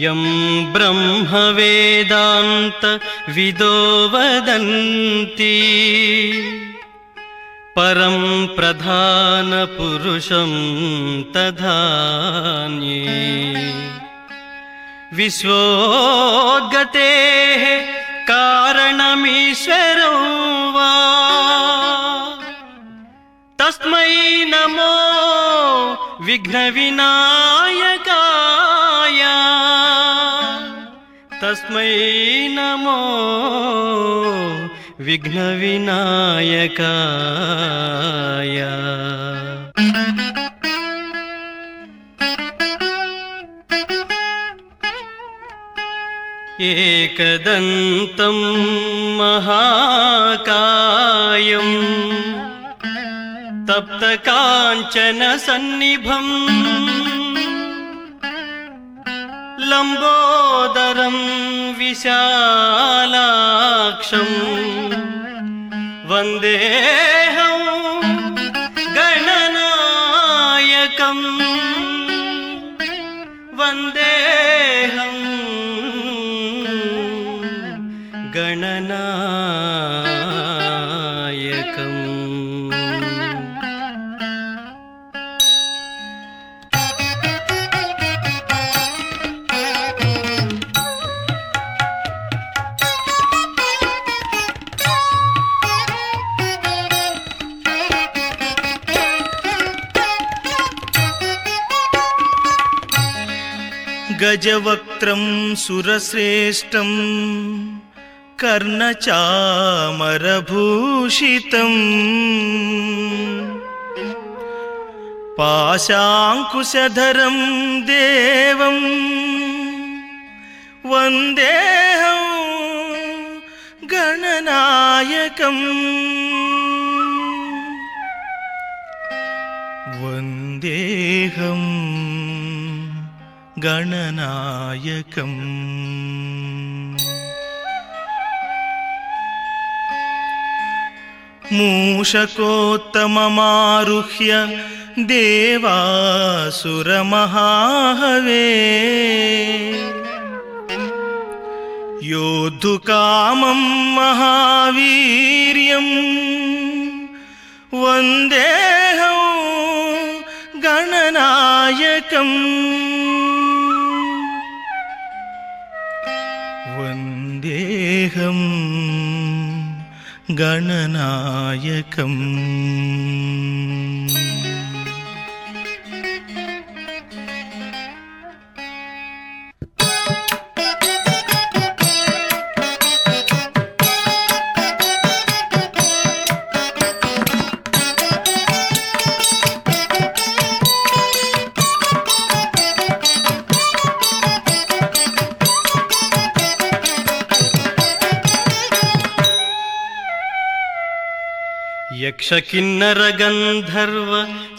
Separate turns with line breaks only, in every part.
यं ब्रह्मवेदान्त विदो वदन्ति परं प्रधानपुरुषं तधान्ये विश्वोद्गतेः कारणमीश्वरो वा तस्मै नमो विघ्नविनायकाय तस्मै नमो विघ्नविनायकाय। एकदन्तं महाकायं तप्तकाञ्चनसन्निभं लम्बोदरं विशालाक्षं वन्देऽहं गणनायकं वन्देऽहं गणनायकम्। गजवक्त्रं सुरश्रेष्ठं कर्णचामरभूषितं पाशाङ्कुशधरं देवं वन्देऽहं गणनायकम् वन्देऽहं गणनायकम्। मूषकोत्तममारुह्य देवासुरमहाहवे योद्धुकामं महावीर्यं वन्देऽहं गणनायकम् वन्देऽहं गणनायकम्। यक्षकिन्नरगन्धर्व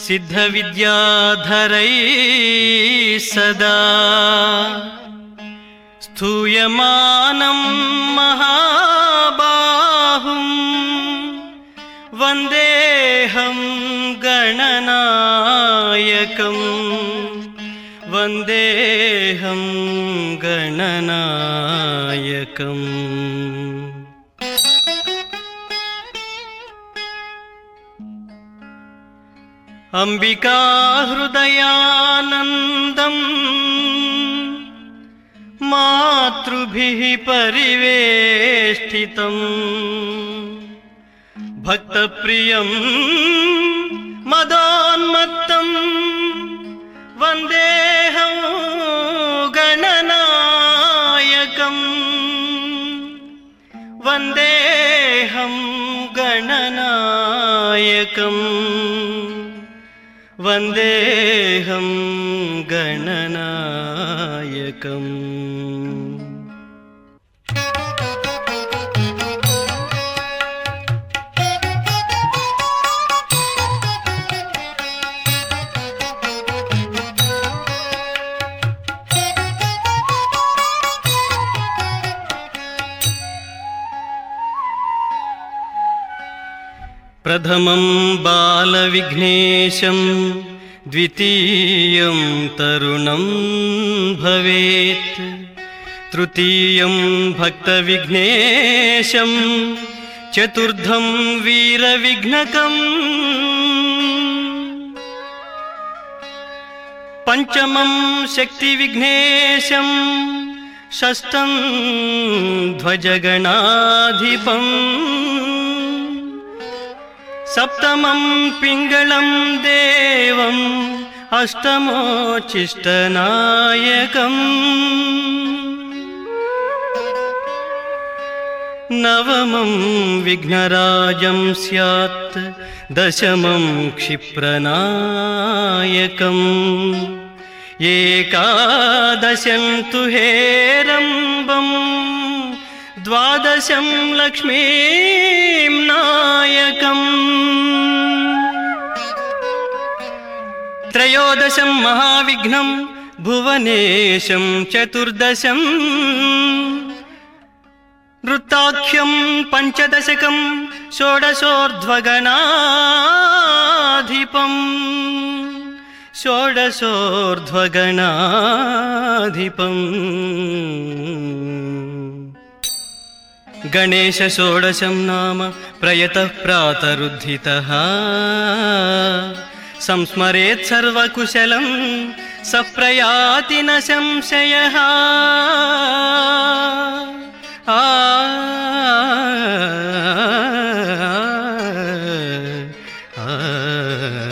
सिद्धविद्याधरैः सदा स्तूयमानं महाबाहुं वन्देऽहं गणनायकं वन्देऽहं गणनायकम्। अंबिका हृदयानन्दं मातृभिः परिवेष्टितं भक्तप्रियं मदोन्मत्तं वन्देऽहं गणनायकं वन्देऽहं गणनायकम् वन्देऽहं गणनायकम्। प्रथमं बालविघ्नेशं द्वितीयं तरुणं भवेत् తృతీయం భక్తవిఘ్నేశం చతుర్థం వీరవిఘ్నకం పంచమం శక్తివిఘ్నేశం షష్టం ధ్వజగణాధిపం సప్తమం పింగళం దేవం అష్టమోచిష్టనాయకం నవమం విఘ్నరాజం స్యాత్ దశమం క్షిప్రనాయకం ఏకాదశం తు హేరంబం ద్వాదశం లక్ష్మీం నాయకం త్రయోదశం మహావిఘ్నం భువనేశం చతుర్దశం నృత్తాఖ్యం పంచదశకం షోడశోర్ధ్వగణాధిపం షోడశోర్ధ్వగణాధిపం గణేశ షోడశం నామ ప్రయతః ప్రాతరుద్ధితః సంస్మరేత్ సర్వకుశలం సప్రయాతి న సంశయః ఆ